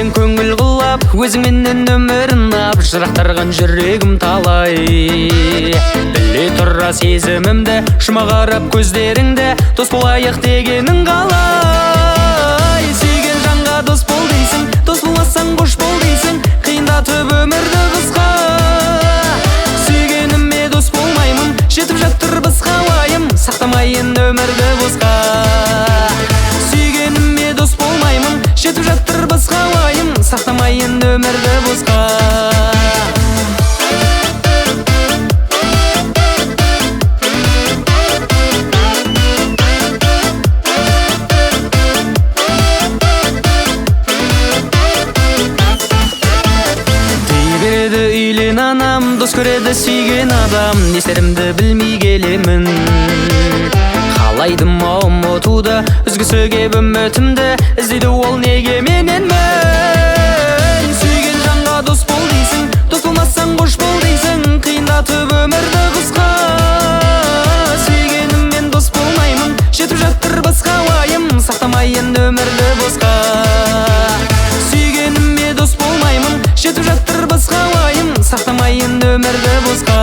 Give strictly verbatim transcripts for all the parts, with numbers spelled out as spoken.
сен көңіл қылап, өзіңменен өмірін ап, жырақтарған жүрегім талай. Біле тұра сезімімді, шыма қарап көздеріңді, дос болайық дегенің қалай. Сүйген жанға дос бол дейсің, дос болмасаң қош бол дейсің, қиындатып өмірді қысқа. Сүйгеніме дос болмаймын, жетіп жатыр басқа уайым, сақтамайын өмірді босқа. Сүйгеніме дос болмаймын, жетіп жатыр басқа уайым, сақтамайын өмірді босқа. Үйлен анам, дос көреді сүйген адам, не істерімді білмей келемін. Қалайдым ау ұмытуды, үзгісі кеп үмітімді, іздейді ол неге менен мен. Сүйген жанға дос бол дейсің, дос болмасаң қош бол дейсің, қиындатып өмірді қысқа. Сүйгеніммен дос болмаймын, жетіп жатыр басқа уайым, сақтамайын өмірді босқа. Сүйгеніме дос болмаймын, жетіп жатыр басқа уайым, сақтамайын өмірді босқа.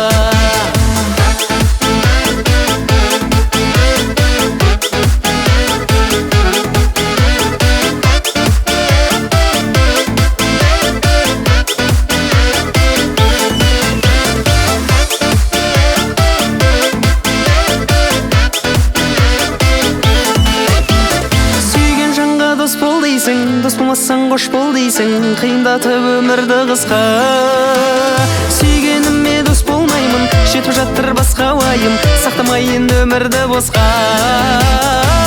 Сүйген жанға дос бол дейсің, дос болмасаң қош бол дейсің, қиындатып өмірді қысқа. Сүйгеніме дос болмаймын, жетіп жатыр басқа уайым, сақтамайын өмірді босқа.